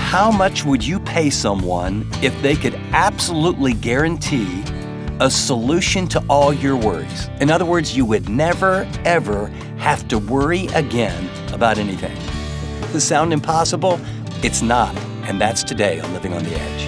How much would you pay someone if they could absolutely guarantee a solution to all your worries? In other words, you would never, ever have to worry again about anything. Does this sound impossible? It's not, and that's today on Living on the Edge.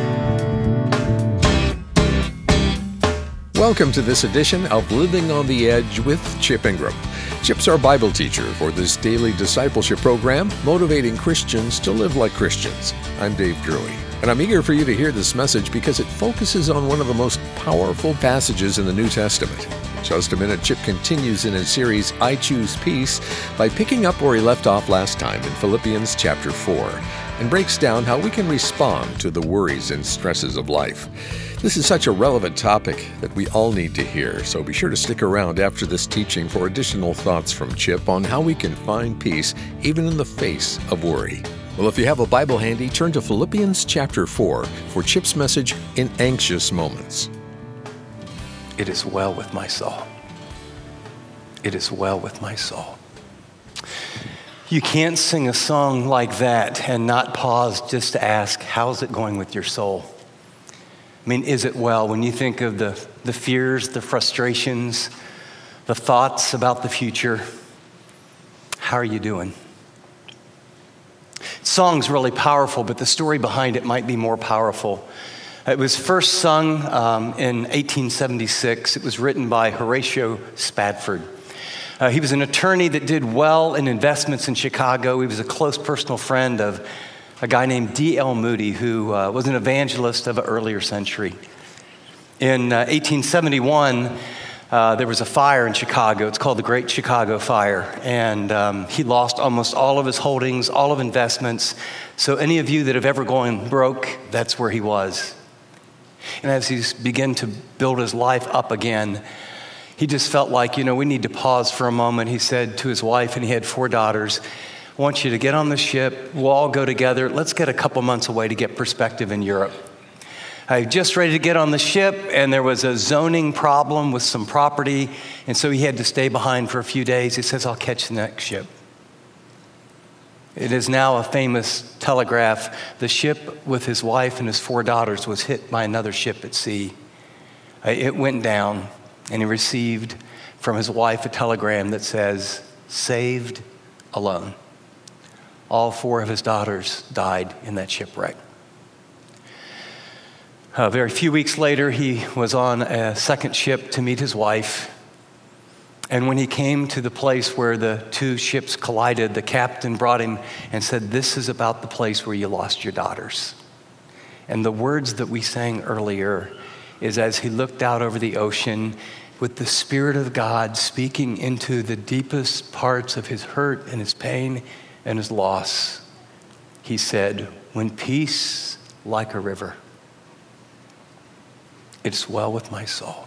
Welcome to this edition of Living on the Edge with Chip Ingram. Chip's our Bible teacher for this daily discipleship program, motivating Christians to live like Christians. I'm Dave Gruey, and I'm eager for you to hear this message because it focuses on one of the most powerful passages in the New Testament. In just a minute, Chip continues in his series, I Choose Peace, by picking up where he left off last time in Philippians chapter 4, and breaks down how we can respond to the worries and stresses of life. This is such a relevant topic that we all need to hear, so be sure to stick around after this teaching for additional thoughts from Chip on how we can find peace even in the face of worry. Well, if you have a Bible handy, turn to Philippians chapter 4 for Chip's message, In Anxious Moments. It is well with my soul. It is well with my soul. You can't sing a song like that and not pause just to ask, how's it going with your soul? I mean, is it well? When you think of the fears, the frustrations, the thoughts about the future, how are you doing? Song's really powerful, but the story behind it might be more powerful. It was first sung in 1876. It was written by Horatio Spafford. He was an attorney that did well in investments in Chicago. He was a close personal friend of a guy named D.L. Moody, who was an evangelist of an earlier century. In 1871, there was a fire in Chicago. It's called the Great Chicago Fire. And he lost almost all of his holdings, all of investments. So any of you that have ever gone broke, that's where he was. And as he's begun to build his life up again, he just felt like, we need to pause for a moment. He said to his wife, and he had 4 daughters, I want you to get on the ship. We'll all go together. Let's get a couple months away to get perspective in Europe. I was just ready to get on the ship, and there was a zoning problem with some property, and so he had to stay behind for a few days. He says, I'll catch the next ship. It is now a famous telegraph. The ship with his wife and his 4 daughters was hit by another ship at sea. It went down, and he received from his wife a telegram that says, saved alone. All 4 of his daughters died in that shipwreck. Very few weeks later, he was on a second ship to meet his wife. And when he came to the place where the 2 ships collided, the captain brought him and said, this is about the place where you lost your daughters. And the words that we sang earlier is as he looked out over the ocean with the Spirit of God speaking into the deepest parts of his hurt and his pain and his loss, he said, when peace like a river, it's well with my soul.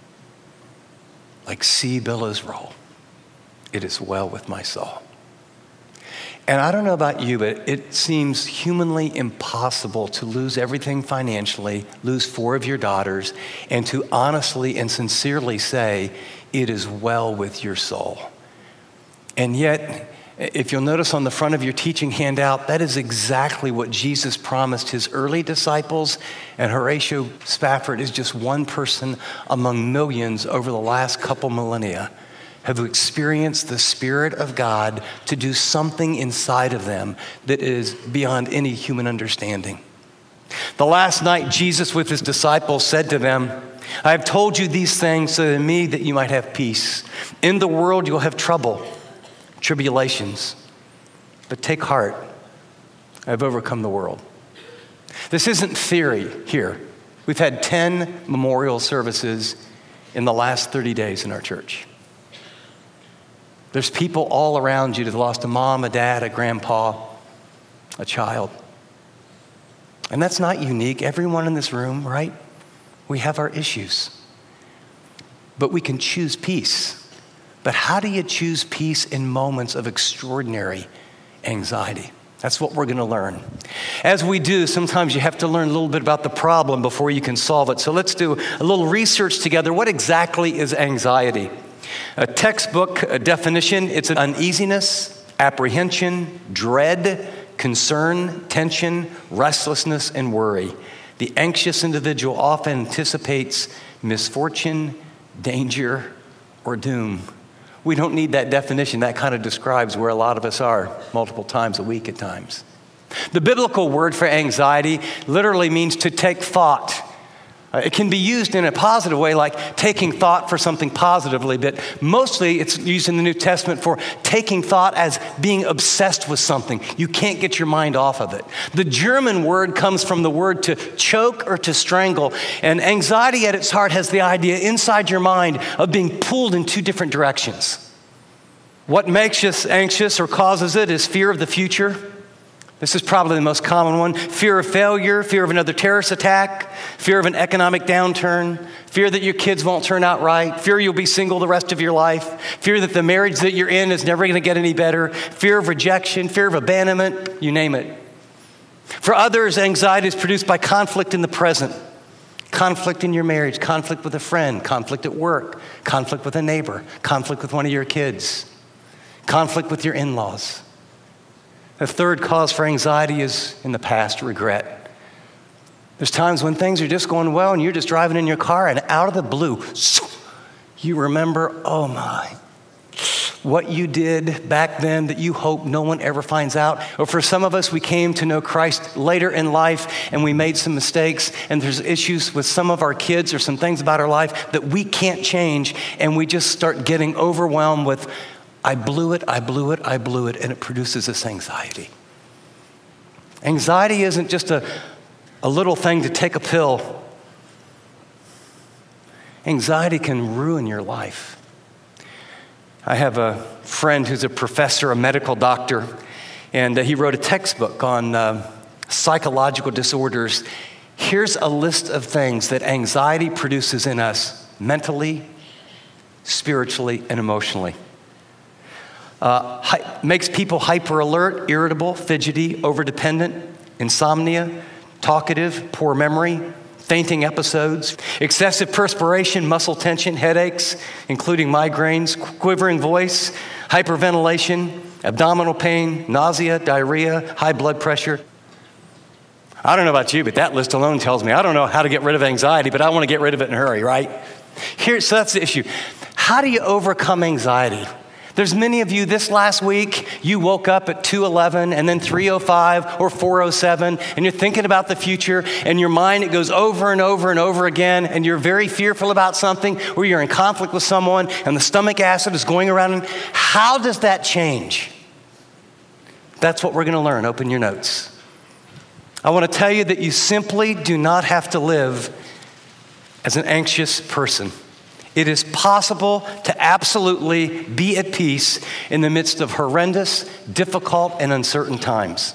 Like sea billows roll, it is well with my soul. And I don't know about you, but it seems humanly impossible to lose everything financially, lose 4 of your daughters, and to honestly and sincerely say, it is well with your soul. And yet, if you'll notice on the front of your teaching handout, that is exactly what Jesus promised his early disciples, and Horatio Spafford is just one person among millions over the last couple millennia have experienced the Spirit of God to do something inside of them that is beyond any human understanding. The last night, Jesus with his disciples said to them, I have told you these things so in me that you might have peace. In the world you'll have trouble, tribulations, but take heart, I've overcome the world. This isn't theory here. We've had 10 memorial services in the last 30 days in our church. There's people all around you that lost a mom, a dad, a grandpa, a child. And that's not unique. Everyone in this room, right? We have our issues. But we can choose peace. But how do you choose peace in moments of extraordinary anxiety? That's what we're going to learn. As we do, sometimes you have to learn a little bit about the problem before you can solve it. So let's do a little research together. What exactly is anxiety? A textbook definition, it's an uneasiness, apprehension, dread, concern, tension, restlessness, and worry. The anxious individual often anticipates misfortune, danger, or doom. We don't need that definition. That kind of describes where a lot of us are multiple times a week at times. The biblical word for anxiety literally means to take thought. It can be used in a positive way, like taking thought for something positively, but mostly it's used in the New Testament for taking thought as being obsessed with something. You can't get your mind off of it. The German word comes from the word to choke or to strangle, and anxiety at its heart has the idea inside your mind of being pulled in two different directions. What makes us anxious or causes it is fear of the future. This is probably the most common one. Fear of failure, fear of another terrorist attack, fear of an economic downturn, fear that your kids won't turn out right, fear you'll be single the rest of your life, fear that the marriage that you're in is never going to get any better, fear of rejection, fear of abandonment, you name it. For others, anxiety is produced by conflict in the present. Conflict in your marriage, conflict with a friend, conflict at work, conflict with a neighbor, conflict with one of your kids, conflict with your in-laws. The third cause for anxiety is in the past, regret. There's times when things are just going well and you're just driving in your car and out of the blue, you remember, oh my, what you did back then that you hope no one ever finds out. Or for some of us, we came to know Christ later in life and we made some mistakes and there's issues with some of our kids or some things about our life that we can't change, and we just start getting overwhelmed with, I blew it, and it produces this anxiety. Anxiety isn't just a little thing to take a pill. Anxiety can ruin your life. I have a friend who's a professor, a medical doctor, and he wrote a textbook on psychological disorders. Here's a list of things that anxiety produces in us mentally, spiritually, and emotionally. Makes people hyper alert, irritable, fidgety, overdependent, insomnia, talkative, poor memory, fainting episodes, excessive perspiration, muscle tension, headaches, including migraines, quivering voice, hyperventilation, abdominal pain, nausea, diarrhea, high blood pressure. I don't know about you, but that list alone tells me I don't know how to get rid of anxiety, but I want to get rid of it in a hurry, right? So that's the issue. How do you overcome anxiety? There's many of you this last week, you woke up at 2:11 and then 3:05 or 4:07, and you're thinking about the future, and your mind, it goes over and over and over again, and you're very fearful about something, or you're in conflict with someone, and the stomach acid is going around. And how does that change? That's what we're going to learn. Open your notes. I want to tell you that you simply do not have to live as an anxious person. It is possible to absolutely be at peace in the midst of horrendous, difficult, and uncertain times.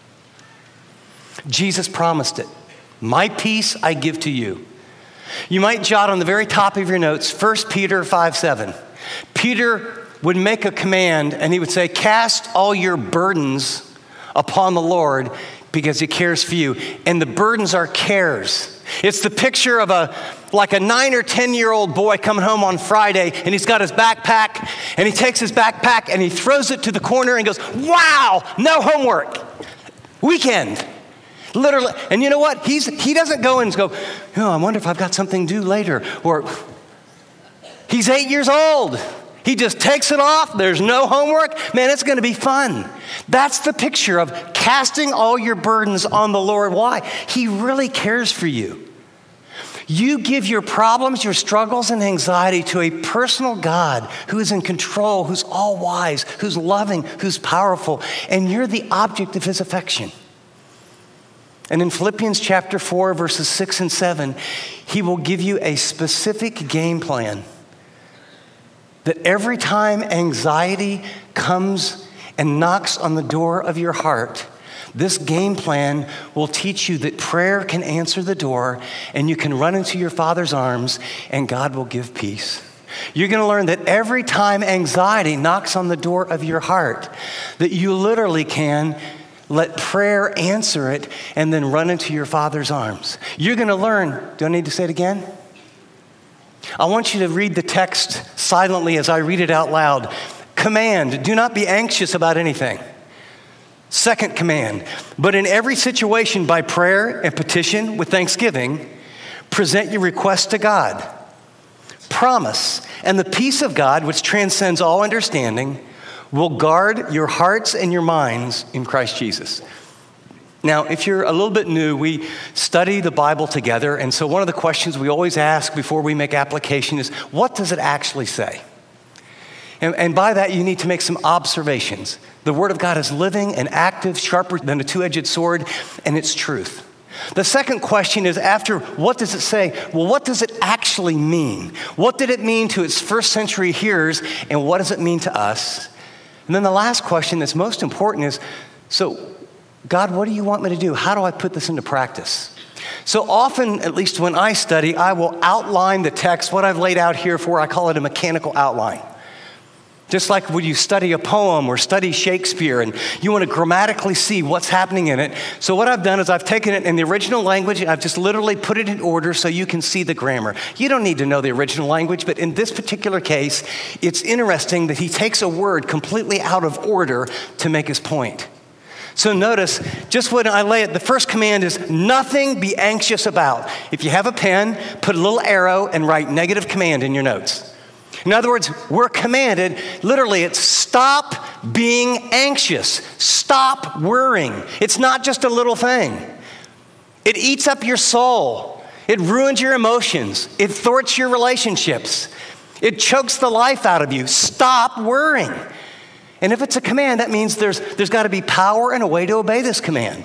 Jesus promised it. My peace I give to you. You might jot on the very top of your notes, 1 Peter 5:7. Peter would make a command and he would say, cast all your burdens upon the Lord because he cares for you. And the burdens are cares. It's the picture of like a 9 or 10-year-old boy coming home on Friday, and he's got his backpack, and he takes his backpack and he throws it to the corner and goes, wow, no homework. Weekend. Literally. And you know what? He doesn't go and go, oh, I wonder if I've got something due later. Or he's 8 years old. He just takes it off. There's no homework. Man, it's going to be fun. That's the picture of casting all your burdens on the Lord. Why? He really cares for you. You give your problems, your struggles, and anxiety to a personal God who is in control, who's all-wise, who's loving, who's powerful, and you're the object of his affection. And in Philippians chapter 4, verses 6 and 7, he will give you a specific game plan that every time anxiety comes and knocks on the door of your heart, this game plan will teach you that prayer can answer the door and you can run into your Father's arms and God will give peace. You're going to learn that every time anxiety knocks on the door of your heart, that you literally can let prayer answer it and then run into your Father's arms. You're going to learn, do I need to say it again? I want you to read the text silently as I read it out loud. Command, do not be anxious about anything. Second command, but in every situation by prayer and petition with thanksgiving, present your requests to God. Promise, and the peace of God, which transcends all understanding, will guard your hearts and your minds in Christ Jesus. Now, if you're a little bit new, we study the Bible together, and so one of the questions we always ask before we make application is, what does it actually say? And by that, you need to make some observations. The Word of God is living and active, sharper than a two-edged sword, and it's truth. The second question is, after what does it say? Well, what does it actually mean? What did it mean to its first century hearers, and what does it mean to us? And then the last question that's most important is, so God, what do you want me to do? How do I put this into practice? So often, at least when I study, I will outline the text, what I've laid out here for, I call it a mechanical outline. Just like when you study a poem or study Shakespeare and you want to grammatically see what's happening in it. So what I've done is I've taken it in the original language and I've just literally put it in order so you can see the grammar. You don't need to know the original language, but in this particular case, it's interesting that he takes a word completely out of order to make his point. So notice, just when I lay it, the first command is nothing be anxious about. If you have a pen, put a little arrow and write negative command in your notes. In other words, we're commanded, literally, it's stop being anxious. Stop worrying. It's not just a little thing. It eats up your soul. It ruins your emotions. It thwarts your relationships. It chokes the life out of you. Stop worrying. And if it's a command, that means there's got to be power and a way to obey this command.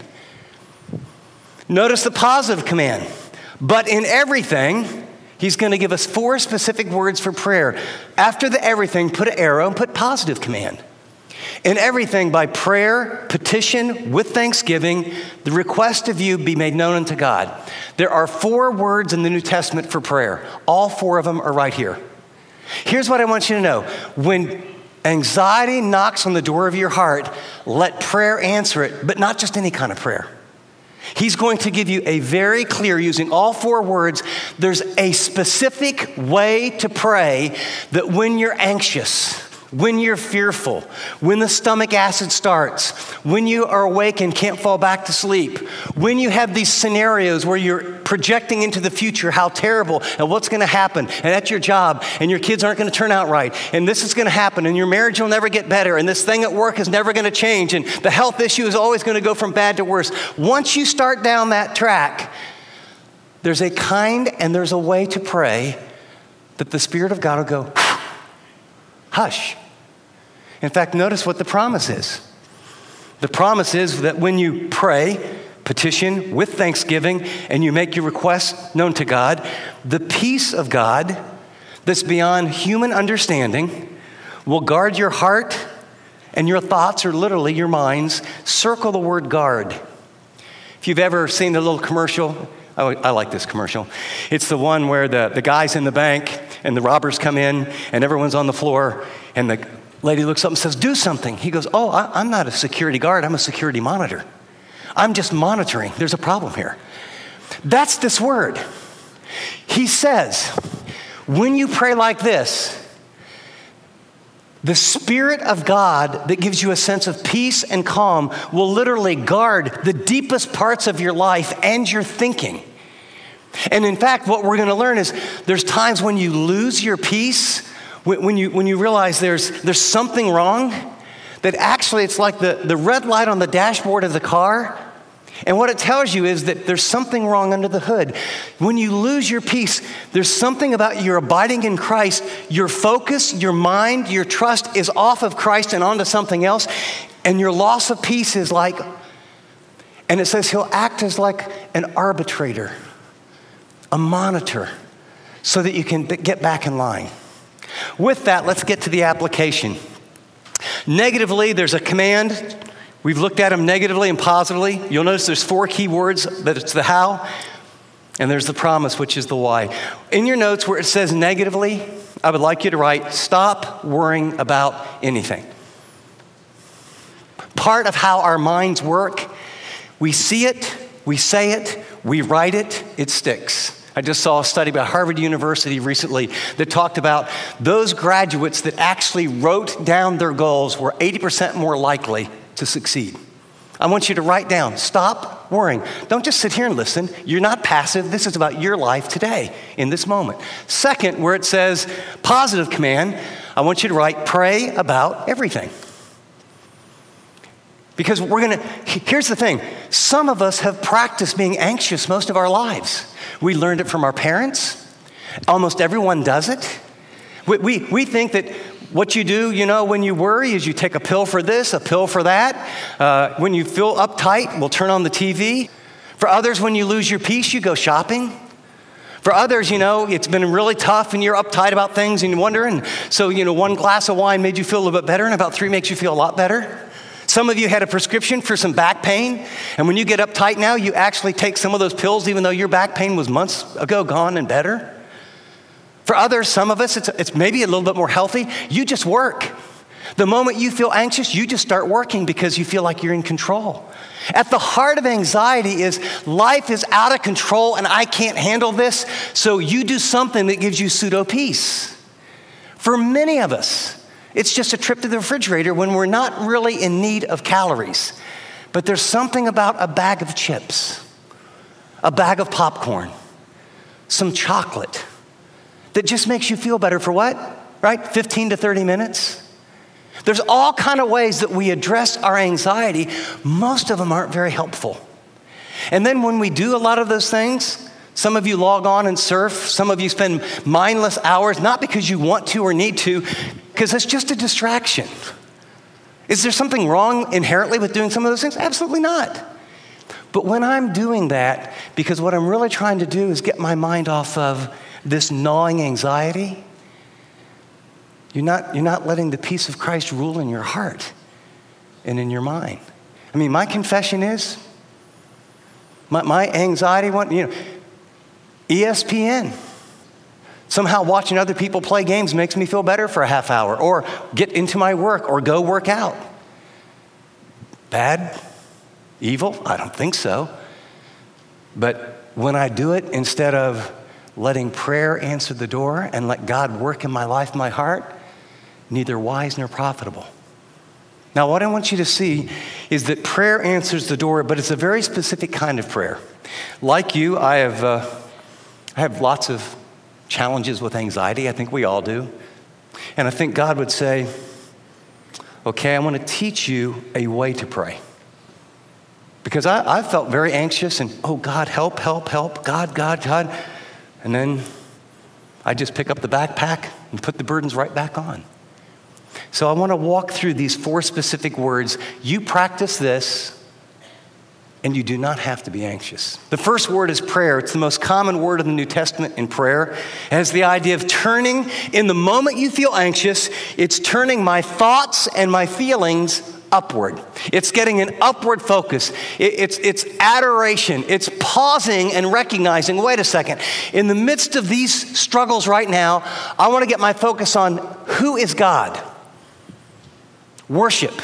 Notice the positive command. But in everything, he's going to give us 4 specific words for prayer. After the everything, put an arrow and put positive command. In everything, by prayer, petition, with thanksgiving, the request of you be made known unto God. There are 4 words in the New Testament for prayer. All 4 of them are right here. Here's what I want you to know. When anxiety knocks on the door of your heart, let prayer answer it, but not just any kind of prayer. He's going to give you a very clear, using all 4 words, there's a specific way to pray that when you're anxious, when you're fearful, when the stomach acid starts, when you are awake and can't fall back to sleep, when you have these scenarios where you're projecting into the future how terrible and what's going to happen, and at your job, and your kids aren't going to turn out right, and this is going to happen, and your marriage will never get better, and this thing at work is never going to change, and the health issue is always going to go from bad to worse. Once you start down that track, there's a kind and there's a way to pray that the Spirit of God will go, hush. In fact, notice what the promise is. The promise is that when you pray, petition with thanksgiving, and you make your requests known to God, the peace of God that's beyond human understanding will guard your heart and your thoughts, or literally your minds. Circle the word guard. If you've ever seen the little commercial, I like this commercial. It's the one where the guy's in the bank and the robbers come in and everyone's on the floor and the lady looks up and says, do something. He goes, oh, I'm not a security guard. I'm a security monitor. I'm just monitoring. There's a problem here. That's this word. He says, when you pray like this, the Spirit of God that gives you a sense of peace and calm will literally guard the deepest parts of your life and your thinking. And in fact, what we're going to learn is there's times when you lose your peace, when you realize there's something wrong, that actually it's like the red light on the dashboard of the car. And what it tells you is that there's something wrong under the hood. When you lose your peace, there's something about your abiding in Christ. Your focus, your mind, your trust is off of Christ and onto something else. And your loss of peace is like, and it says he'll act as like an arbitrator, a monitor, so that you can get back in line. With that, let's get to the application. Negatively, there's a command. We've looked at them negatively and positively. You'll notice there's 4 key words, that it's the how, and there's the promise, which is the why. In your notes where it says negatively, I would like you to write, stop worrying about anything. Part of how our minds work, we see it, we say it, we write it, it sticks. I just saw a study by Harvard University recently that talked about those graduates that actually wrote down their goals were 80% more likely to succeed. I want you to write down, stop worrying. Don't just sit here and listen. You're not passive. This is about your life today, in this moment. Second, where it says positive command, I want you to write, pray about everything. Because here's the thing. Some of us have practiced being anxious most of our lives. We learned it from our parents. Almost everyone does it. We think that what you do, when you worry is you take a pill for this, a pill for that. When you feel uptight, we'll turn on the TV. For others, when you lose your peace, you go shopping. For others, it's been really tough and you're uptight about things and you wonder. And so, one glass of wine made you feel a little bit better and about 3 makes you feel a lot better. Some of you had a prescription for some back pain. And when you get uptight now, you actually take some of those pills even though your back pain was months ago gone and better. For others, some of us, it's maybe a little bit more healthy. You just work. The moment you feel anxious, you just start working because you feel like you're in control. At the heart of anxiety is life is out of control and I can't handle this, so you do something that gives you pseudo peace. For many of us, it's just a trip to the refrigerator when we're not really in need of calories. But there's something about a bag of chips, a bag of popcorn, some chocolate, that just makes you feel better for what? Right? 15 to 30 minutes. There's all kind of ways that we address our anxiety. Most of them aren't very helpful. And then when we do a lot of those things, some of you log on and surf. Some of you spend mindless hours, not because you want to or need to, because it's just a distraction. Is there something wrong inherently with doing some of those things? Absolutely not. But when I'm doing that, because what I'm really trying to do is get my mind off of this gnawing anxiety, you're not letting the peace of Christ rule in your heart and in your mind. I mean, my confession is, my anxiety, ESPN. Somehow watching other people play games makes me feel better for a half hour, or get into my work, or go work out. Bad? Evil? I don't think so. But when I do it, instead of letting prayer answer the door and let God work in my life, my heart, neither wise nor profitable. Now, what I want you to see is that prayer answers the door, but it's a very specific kind of prayer. Like you, I have lots of challenges with anxiety. I think we all do. And I think God would say, okay, I want to teach you a way to pray. Because I felt very anxious and, oh, God, help, God. And then I just pick up the backpack and put the burdens right back on. So I want to walk through these 4 specific words. You practice this, and you do not have to be anxious. The first word is prayer. It's the most common word in the New Testament in prayer. It has the idea of turning, in the moment you feel anxious, it's turning my thoughts and my feelings upward. It's getting an upward focus. It's adoration. It's pausing and recognizing, wait a second, in the midst of these struggles right now, I want to get my focus on who is God. Worship.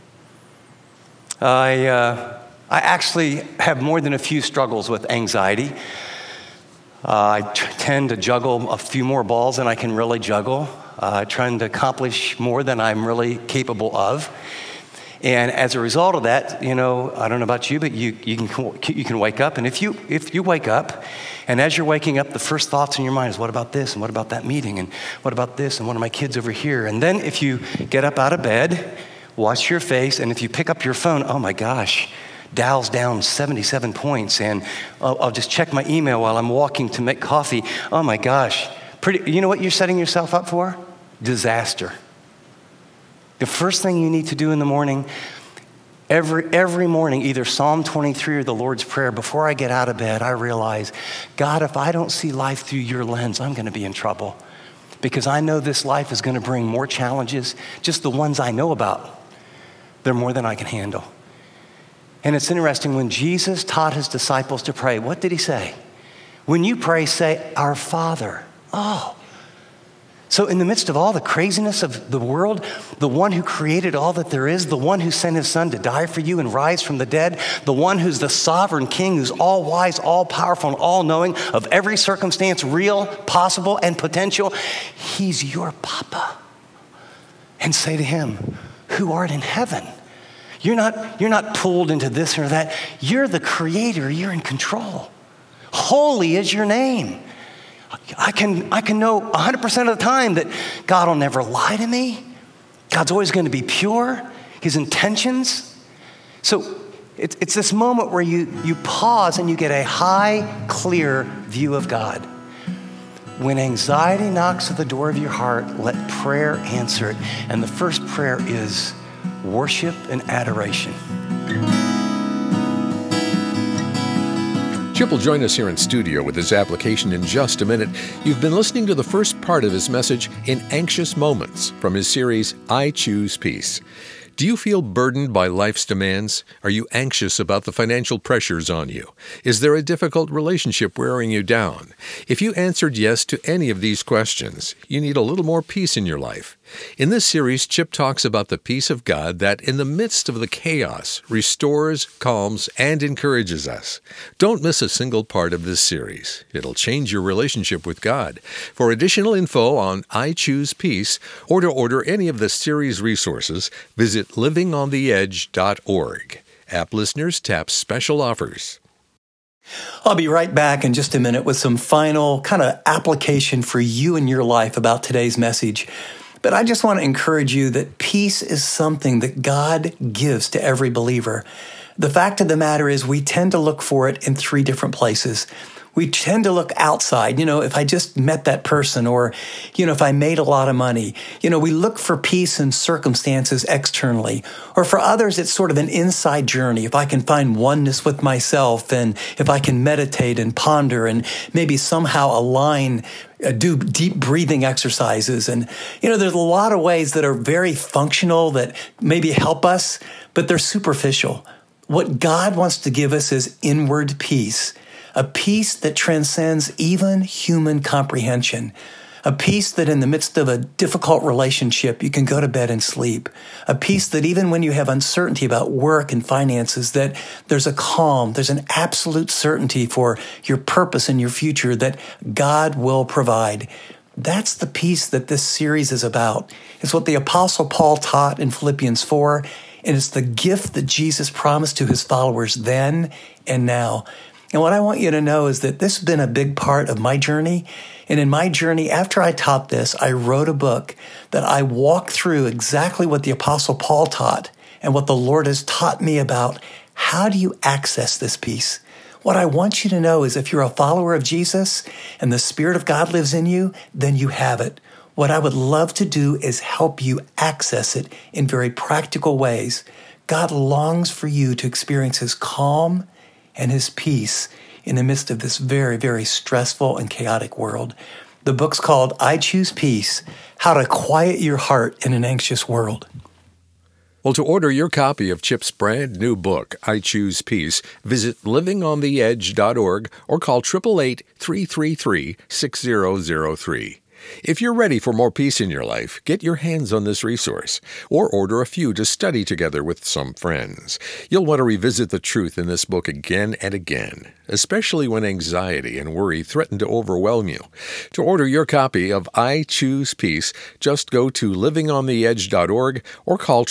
I actually have more than a few struggles with anxiety. I tend to juggle a few more balls than I can really juggle, trying to accomplish more than I'm really capable of. And as a result of that, I don't know about you, but you can wake up, and if you wake up, and as you're waking up, the first thoughts in your mind is, what about this, and what about that meeting, and what about this, and what are my kids over here? And then if you get up out of bed, wash your face, and if you pick up your phone, oh my gosh, Dow's down 77 points, and I'll just check my email while I'm walking to make coffee. Oh my gosh, you know what you're setting yourself up for? Disaster. The first thing you need to do in the morning, every morning, either Psalm 23 or the Lord's Prayer, before I get out of bed, I realize, God, if I don't see life through your lens, I'm going to be in trouble. Because I know this life is going to bring more challenges, just the ones I know about. They're more than I can handle. And it's interesting, when Jesus taught his disciples to pray, what did he say? When you pray, say, Our Father. Oh. So in the midst of all the craziness of the world, the one who created all that there is, the one who sent his son to die for you and rise from the dead, the one who's the sovereign king, who's all wise, all powerful, and all knowing of every circumstance, real, possible, and potential, he's your papa. And say to him, who art in heaven. You're not pulled into this or that. You're the creator. You're in control. Holy is your name. I can know 100% of the time that God will never lie to me. God's always going to be pure. His intentions. So it's this moment where you pause and you get a high, clear view of God. When anxiety knocks at the door of your heart, let prayer answer it. And the first prayer is worship and adoration. Chip will join us here in studio with his application in just a minute. You've been listening to the first part of his message, In Anxious Moments, from his series, I Choose Peace. Do you feel burdened by life's demands? Are you anxious about the financial pressures on you? Is there a difficult relationship wearing you down? If you answered yes to any of these questions, you need a little more peace in your life. In this series, Chip talks about the peace of God that, in the midst of the chaos, restores, calms, and encourages us. Don't miss a single part of this series. It'll change your relationship with God. For additional info on I Choose Peace, or to order any of the series resources, visit livingontheedge.org. App listeners tap special offers. I'll be right back in just a minute with some final kind of application for you and your life about today's message. But I just want to encourage you that peace is something that God gives to every believer. The fact of the matter is we tend to look for it in three different places. We tend to look outside, if I just met that person or, if I made a lot of money. We look for peace in circumstances externally. Or for others, it's sort of an inside journey. If I can find oneness with myself and if I can meditate and ponder and maybe somehow align, do deep breathing exercises. And, there's a lot of ways that are very functional that maybe help us, but they're superficial. What God wants to give us is inward peace. A peace that transcends even human comprehension. A peace that in the midst of a difficult relationship, you can go to bed and sleep. A peace that even when you have uncertainty about work and finances, that there's a calm, there's an absolute certainty for your purpose and your future that God will provide. That's the peace that this series is about. It's what the Apostle Paul taught in Philippians 4, and it's the gift that Jesus promised to his followers then and now. And what I want you to know is that this has been a big part of my journey. And in my journey, after I taught this, I wrote a book that I walk through exactly what the Apostle Paul taught and what the Lord has taught me about how do you access this peace. What I want you to know is if you're a follower of Jesus and the Spirit of God lives in you, then you have it. What I would love to do is help you access it in very practical ways. God longs for you to experience His calm and His peace in the midst of this very, very stressful and chaotic world. The book's called I Choose Peace, How to Quiet Your Heart in an Anxious World. Well, to order your copy of Chip's brand new book, I Choose Peace, visit livingontheedge.org or call 888-333-6003. If you're ready for more peace in your life, get your hands on this resource or order a few to study together with some friends. You'll want to revisit the truth in this book again and again, especially when anxiety and worry threaten to overwhelm you. To order your copy of I Choose Peace, just go to livingontheedge.org or call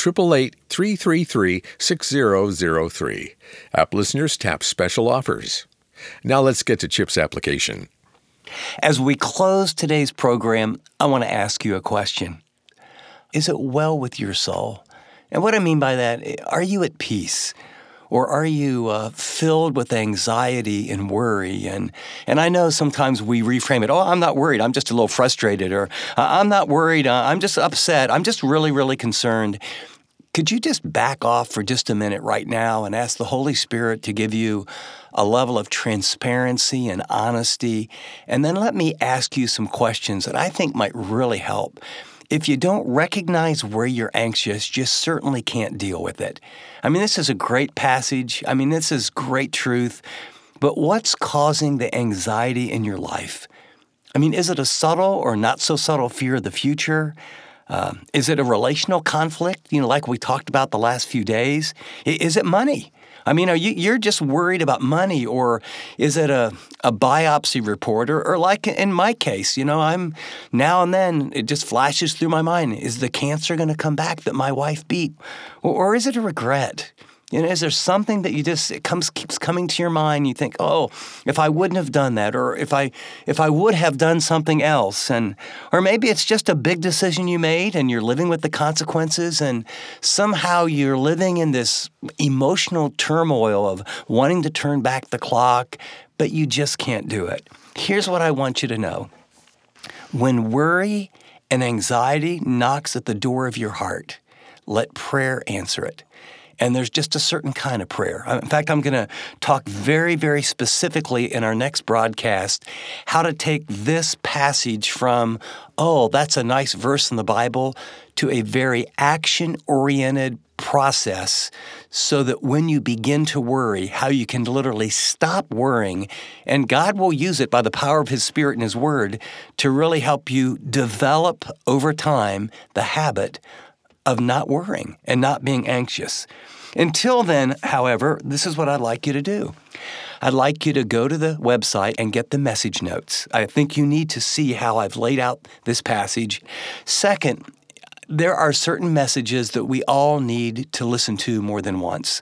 888-333-6003. App listeners tap special offers. Now let's get to Chip's application. As we close today's program, I want to ask you a question. Is it well with your soul? And what I mean by that, are you at peace? Or are you filled with anxiety and worry? And I know sometimes we reframe it, I'm not worried, I'm just a little frustrated. Or I'm not worried, I'm just upset, I'm just really, really concerned. Could you just back off for just a minute right now and ask the Holy Spirit to give you a level of transparency and honesty? And then let me ask you some questions that I think might really help. If you don't recognize where you're anxious, you certainly can't deal with it. I mean, this is a great passage. I mean, this is great truth. But what's causing the anxiety in your life? I mean, is it a subtle or not so subtle fear of the future? Is it a relational conflict, like we talked about the last few days? Is it money? I mean, you're just worried about money, or is it a biopsy report? Or like in my case, I'm now and then it just flashes through my mind, is the cancer going to come back that my wife beat? Or is it a regret? Is there something that keeps coming to your mind? You think, oh, if I wouldn't have done that, or if I would have done something else, or maybe it's just a big decision you made and you're living with the consequences, and somehow you're living in this emotional turmoil of wanting to turn back the clock, but you just can't do it. Here's what I want you to know. When worry and anxiety knocks at the door of your heart, let prayer answer it. And there's just a certain kind of prayer. In fact, I'm going to talk very, very specifically in our next broadcast how to take this passage from, oh, that's a nice verse in the Bible, to a very action-oriented process so that when you begin to worry, how you can literally stop worrying. And God will use it by the power of His Spirit and His Word to really help you develop over time the habit of not worrying and not being anxious. Until then, however, this is what I'd like you to do. I'd like you to go to the website and get the message notes. I think you need to see how I've laid out this passage. Second, there are certain messages that we all need to listen to more than once.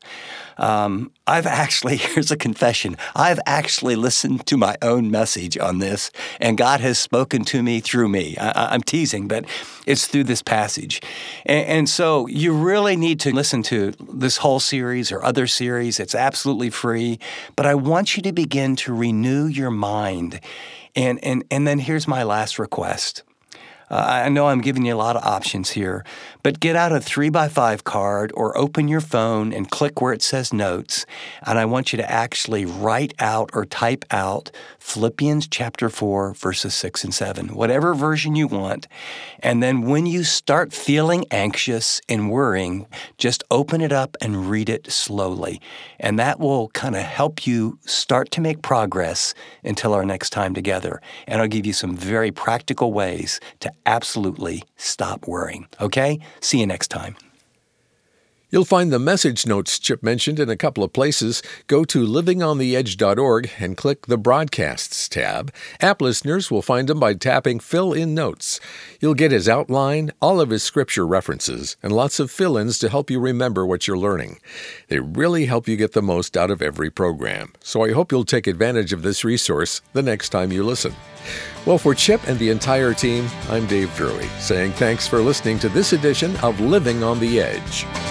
Here's a confession. I've actually listened to my own message on this, and God has spoken to me through me. I'm teasing, but it's through this passage. And so you really need to listen to this whole series or other series. It's absolutely free. But I want you to begin to renew your mind. And then here's my last request. I know I'm giving you a lot of options here, but get out a 3x5 card or open your phone and click where it says notes, and I want you to actually write out or type out Philippians chapter 4, verses 6 and 7, whatever version you want. And then when you start feeling anxious and worrying, just open it up and read it slowly. And that will kind of help you start to make progress until our next time together. And I'll give you some very practical ways to absolutely stop worrying. Okay? See you next time. You'll find the message notes Chip mentioned in a couple of places. Go to livingontheedge.org and click the Broadcasts tab. App listeners will find them by tapping Fill in Notes. You'll get his outline, all of his scripture references, and lots of fill-ins to help you remember what you're learning. They really help you get the most out of every program. So I hope you'll take advantage of this resource the next time you listen. Well, for Chip and the entire team, I'm Dave Drury, saying thanks for listening to this edition of Living on the Edge.